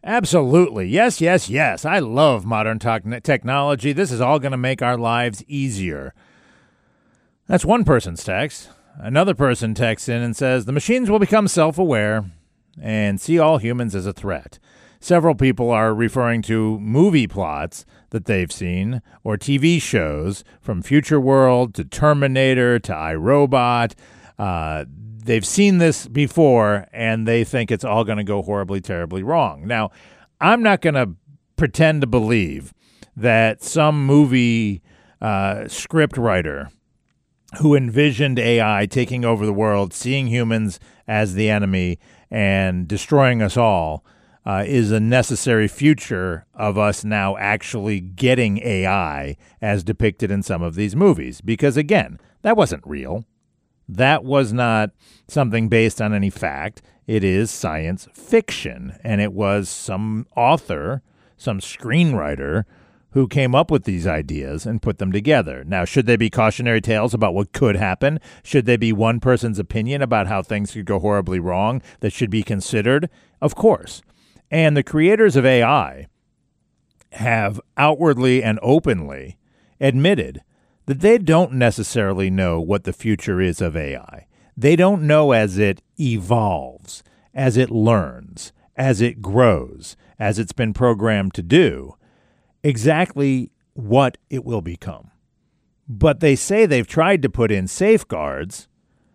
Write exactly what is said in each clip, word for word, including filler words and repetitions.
Absolutely. Yes, yes, yes. I love modern te- technology. This is all going to make our lives easier. That's one person's text. Another person texts in and says, the machines will become self-aware and see all humans as a threat. Several people are referring to movie plots that they've seen or T V shows from Future World to Terminator to iRobot. Uh, they've seen this before, and they think it's all going to go horribly, terribly wrong. Now, I'm not going to pretend to believe that some movie uh, script writer who envisioned A I taking over the world, seeing humans as the enemy, and destroying us all, Uh, is a necessary future of us now actually getting A I as depicted in some of these movies. Because, again, that wasn't real. That was not something based on any fact. It is science fiction. And it was some author, some screenwriter, who came up with these ideas and put them together. Now, should they be cautionary tales about what could happen? Should they be one person's opinion about how things could go horribly wrong that should be considered? Of course. And the creators of A I have outwardly and openly admitted that they don't necessarily know what the future is of A I. They don't know as it evolves, as it learns, as it grows, as it's been programmed to do, exactly what it will become. But they say they've tried to put in safeguards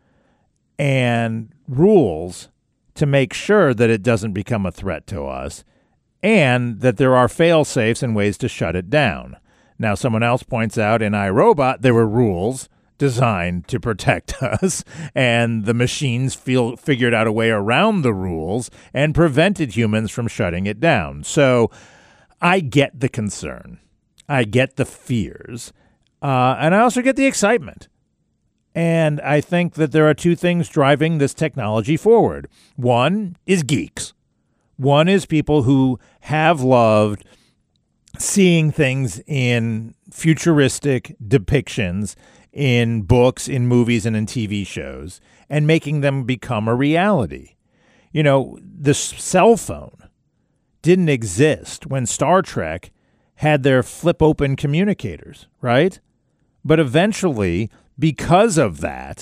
and rules to make sure that it doesn't become a threat to us, and that there are fail-safes and ways to shut it down. Now, someone else points out in iRobot there were rules designed to protect us, and the machines feel, figured out a way around the rules and prevented humans from shutting it down. So I get the concern. I get the fears. Uh, and I also get the excitement. And I think that there are two things driving this technology forward. One is geeks. One is people who have loved seeing things in futuristic depictions in books, in movies, and in T V shows, and making them become a reality. You know, the cell phone didn't exist when Star Trek had their flip-open communicators, right? But eventually, because of that,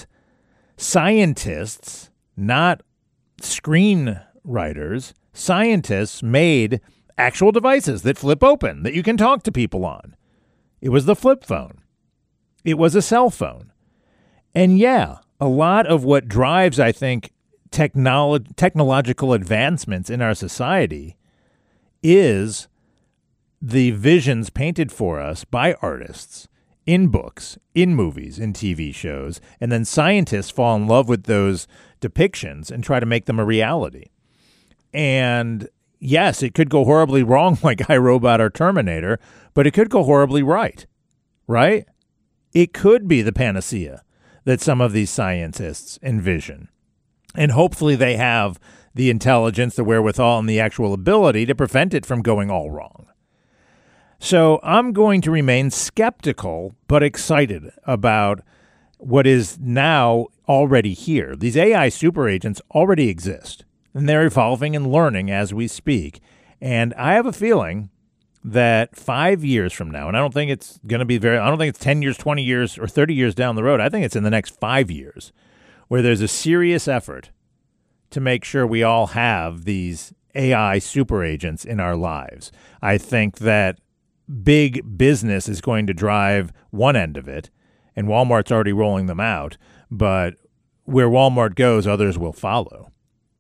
scientists, not screenwriters, scientists made actual devices that flip open, that you can talk to people on. It was the flip phone. It was a cell phone. And yeah, a lot of what drives, I think, technolo- technological advancements in our society is the visions painted for us by artists in books, in movies, in T V shows, and then scientists fall in love with those depictions and try to make them a reality. And yes, it could go horribly wrong like iRobot or Terminator, but it could go horribly right, right? It could be the panacea that some of these scientists envision. And hopefully they have the intelligence, the wherewithal, and the actual ability to prevent it from going all wrong. So I'm going to remain skeptical but excited about what is now already here. These A I super agents already exist, and they're evolving and learning as we speak. And I have a feeling that five years from now, and I don't think it's going to be very, I don't think it's ten years, twenty years, or thirty years down the road. I think it's in the next five years where there's a serious effort to make sure we all have these A I super agents in our lives. I think that big business is going to drive one end of it, and Walmart's already rolling them out, but where Walmart goes, others will follow.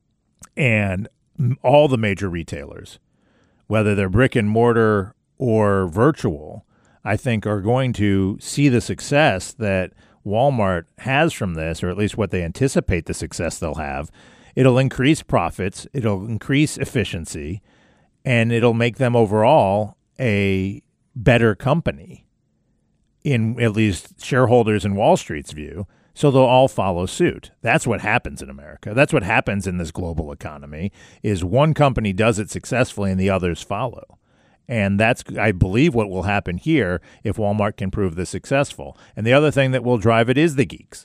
And all the major retailers, whether they're brick and mortar or virtual, I think are going to see the success that Walmart has from this, or at least what they anticipate the success they'll have. It'll increase profits, it'll increase efficiency, and it'll make them overall a better company in at least shareholders in Wall Street's view. So they'll all follow suit. That's what happens in America. That's what happens in this global economy, is one company does it successfully and the others follow. And that's, I believe, what will happen here if Walmart can prove this successful. And the other thing that will drive it is the geeks.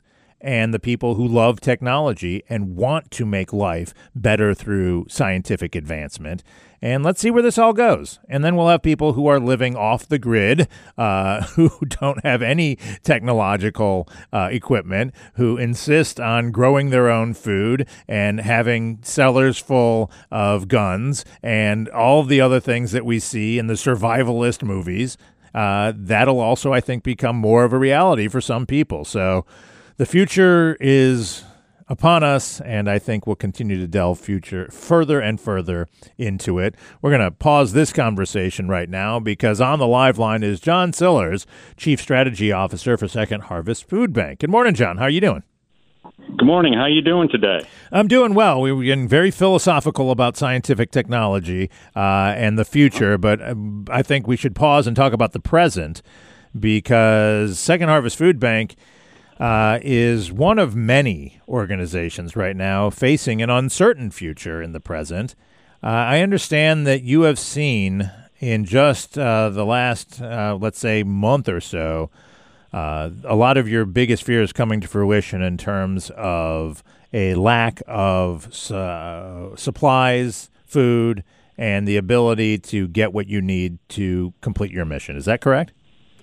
and the people who love technology and want to make life better through scientific advancement. And let's see where this all goes. And then we'll have people who are living off the grid, uh, who don't have any technological uh, equipment, who insist on growing their own food and having cellars full of guns and all of the other things that we see in the survivalist movies. Uh, that'll also, I think, become more of a reality for some people. So the future is upon us, and I think we'll continue to delve future further and further into it. We're going to pause this conversation right now because on the live line is John Sillers, Chief Strategy Officer for Second Harvest Food Bank. Good morning, John. How are you doing? Good morning. How are you doing today? I'm doing well. We were getting very philosophical about scientific technology uh, and the future, but um, I think we should pause and talk about the present because Second Harvest Food Bank Uh, is one of many organizations right now facing an uncertain future in the present. Uh, I understand that you have seen in just uh, the last, uh, let's say, month or so, uh, a lot of your biggest fears coming to fruition in terms of a lack of uh, supplies, food, and the ability to get what you need to complete your mission. Is that correct?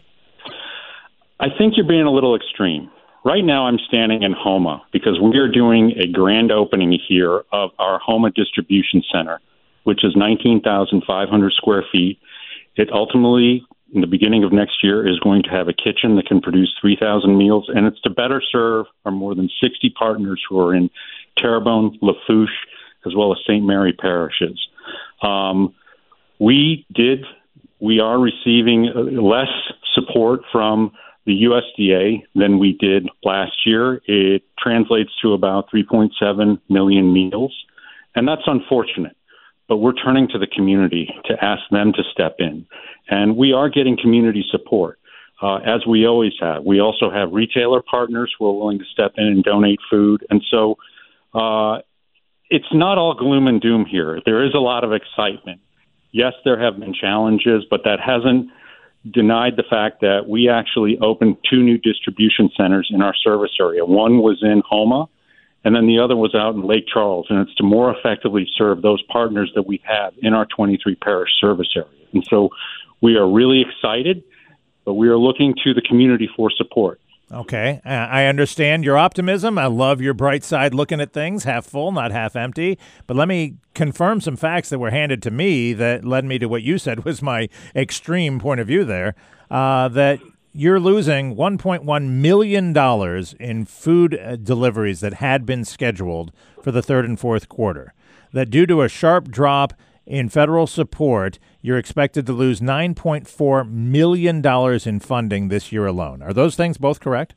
I think you're being a little extreme. Right now, I'm standing in Houma because we are doing a grand opening here of our Houma Distribution Center, which is nineteen thousand five hundred square feet. It ultimately, in the beginning of next year, is going to have a kitchen that can produce three thousand meals, and it's to better serve our more than sixty partners who are in Terrebonne, Lafourche, as well as Saint Mary parishes. Um, we did, we are receiving less support from the U S D A than we did last year. It translates to about three point seven million meals, and that's unfortunate. But we're turning to the community to ask them to step in, and we are getting community support, uh, as we always have. We also have retailer partners who are willing to step in and donate food, and so uh, it's not all gloom and doom here. There is a lot of excitement. Yes, there have been challenges, but that hasn't denied the fact that we actually opened two new distribution centers in our service area. One was in Houma, and then the other was out in Lake Charles, and it's to more effectively serve those partners that we have in our twenty-three parish service area. And so we are really excited, but we are looking to the community for support. Okay. Uh, I understand your optimism. I love your bright side looking at things, half full, not half empty. But let me confirm some facts that were handed to me that led me to what you said was my extreme point of view there, uh, that you're losing one point one million dollars in food uh, deliveries that had been scheduled for the third and fourth quarter, that due to a sharp drop in federal support, you're expected to lose nine point four million dollars in funding this year alone. Are those things both correct?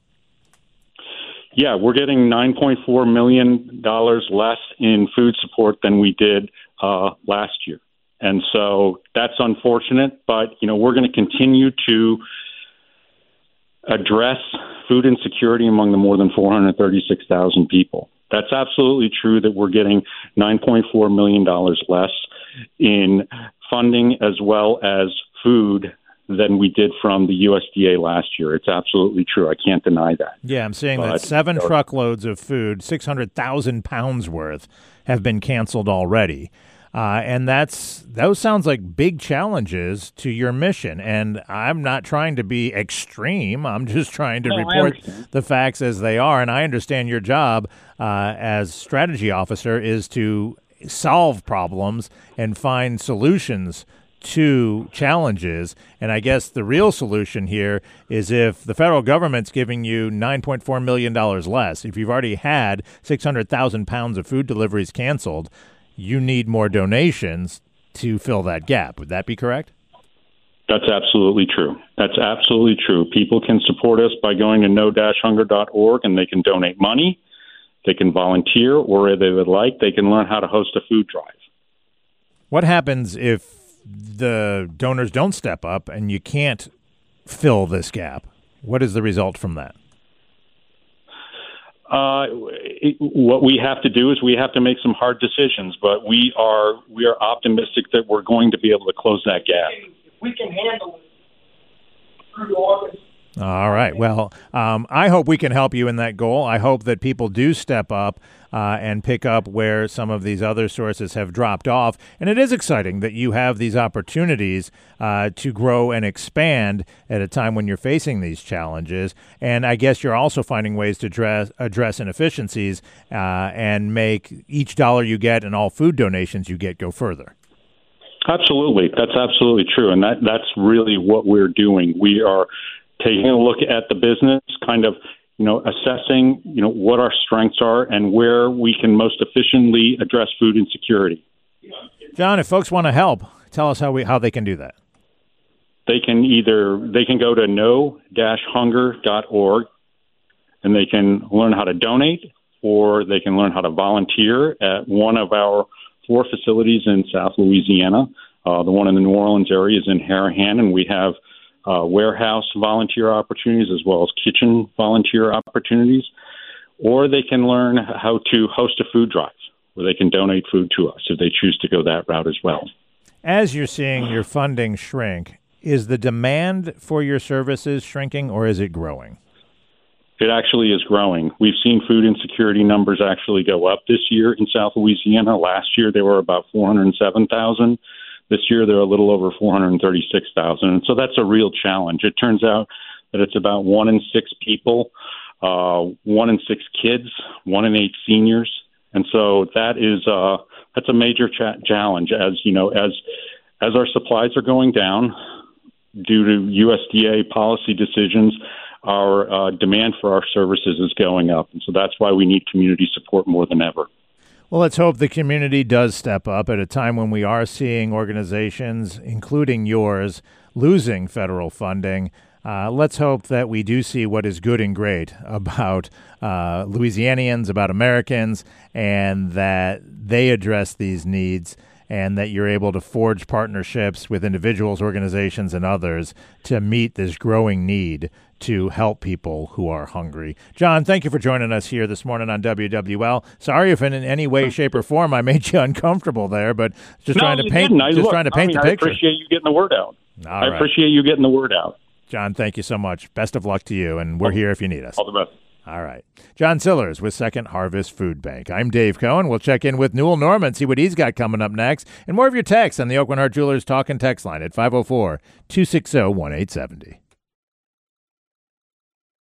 Yeah, we're getting nine point four million dollars less in food support than we did uh, last year. And so that's unfortunate, but, you know, we're going to continue to address food insecurity among the more than four hundred thirty-six thousand people. That's absolutely true that we're getting nine point four million dollars less in funding as well as food than we did from the U S D A last year. It's absolutely true. I can't deny that. Yeah, I'm saying but, that seven uh, truckloads of food, six hundred thousand pounds worth, have been canceled already. Uh, and that's those sounds like big challenges to your mission. And I'm not trying to be extreme. I'm just trying to no, report the facts as they are. And I understand your job uh, as strategy officer is to solve problems and find solutions to challenges. And I guess the real solution here is if the federal government's giving you nine point four million dollars less, if you've already had six hundred thousand pounds of food deliveries canceled, you need more donations to fill that gap. Would that be correct? That's absolutely true. That's absolutely true. People can support us by going to no dash hunger dot org, and they can donate money. They can volunteer, or if they would like, they can learn how to host a food drive. What happens if the donors don't step up and you can't fill this gap? What is the result from that? Uh, it, what we have to do is we have to make some hard decisions, but we are we are optimistic that we're going to be able to close that gap. If we can handle it through August All right. Well, um, I hope we can help you in that goal. I hope that people do step up uh, and pick up where some of these other sources have dropped off. And it is exciting that you have these opportunities uh, to grow and expand at a time when you're facing these challenges. And I guess you're also finding ways to address, address inefficiencies uh, and make each dollar you get and all food donations you get go further. Absolutely. That's absolutely true. And that, that's really what we're doing. We are taking a look at the business, kind of, you know, assessing, you know, what our strengths are and where we can most efficiently address food insecurity. John, if folks want to help, tell us how we how they can do that. They can either they can go to no dash hunger dot org and they can learn how to donate, or they can learn how to volunteer at one of our four facilities in South Louisiana. Uh, the one in the New Orleans area is in Harahan, and we have Uh, warehouse volunteer opportunities as well as kitchen volunteer opportunities, or they can learn how to host a food drive where they can donate food to us if they choose to go that route as well. As you're seeing your funding shrink, is the demand for your services shrinking or is it growing? It actually is growing. We've seen food insecurity numbers actually go up this year in South Louisiana. Last year, they were about four hundred seven thousand. This year, they're a little over four hundred thirty-six thousand. And so that's a real challenge. It turns out that it's about one in six people, uh, one in six kids, one in eight seniors. And so that is uh, that's a major cha- challenge as, you know, as as our supplies are going down due to U S D A policy decisions, our uh, demand for our services is going up. And so that's why we need community support more than ever. Well, let's hope the community does step up at a time when we are seeing organizations, including yours, losing federal funding. Uh, let's hope that we do see what is good and great about uh, Louisianians, about Americans, and that they address these needs, and that you're able to forge partnerships with individuals, organizations, and others to meet this growing need to help people who are hungry. John, thank you for joining us here this morning on W W L. Sorry if in any way, shape, or form I made you uncomfortable there, but just no, trying to paint, just look, trying to paint I mean, the picture. I appreciate you getting the word out. All I right. appreciate you getting the word out. John, thank you so much. Best of luck to you, and we're here if you need us. All the best. All right. John Sillers with Second Harvest Food Bank. I'm Dave Cohen. We'll check in with Newell Norman, see what he's got coming up next, and more of your texts on the Oakland Heart Jewelers Talk and Text line at five oh four, two six zero, one eight seven zero.